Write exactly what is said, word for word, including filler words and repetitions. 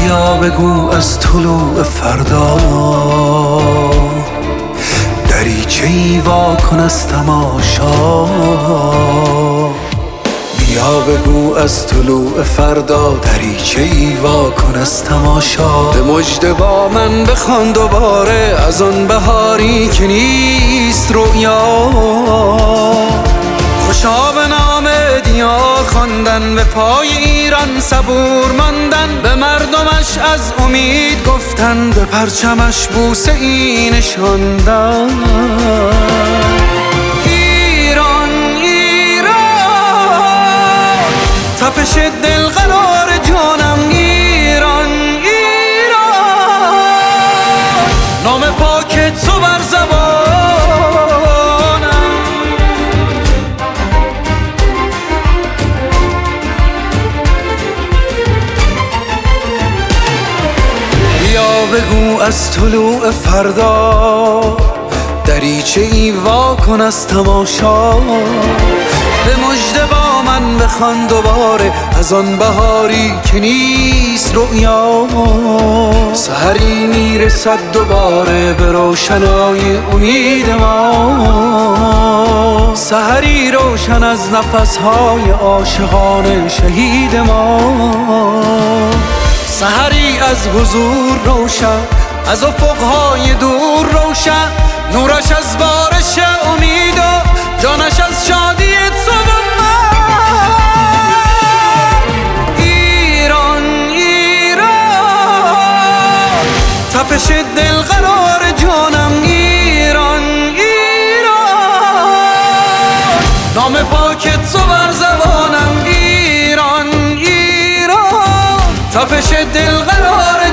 بیا بگو از طلوع فردا دریچه‌ای وا کن از تماشا. بیا بگو از طلوع فردا دریچه‌ای وا کن از تماشا. به مژده با من بخوان دوباره از آن بهاری که نیست رؤیا. خوشا به نام دیار خواندن، به پای ایران صبور ماندن، به مردمش از امید گفتن، به پرچمش بوسه ای نشاندن. ایران ایران تپش دل قرار جانم. ایران ایران نام پاک تو بر زبانم. بگو از طلوع فردا دریچه‌ای وا کن از تماشا. به مژده با من بخوان دوباره از آن بهاری که نیست رؤیا. سحری میرسد دوباره به روشنای امید ما، سحری روشن از نفسهای عاشقان شهید ما. سحری از حضور روشن، از افقهای دور روشن، نورش از بارش امید و جانش از شادی تو و من. ایران ایران تپش دل قرار جانم. ایران ایران نام پاک تو بر زبانم. ایران ایران تپش دل قرار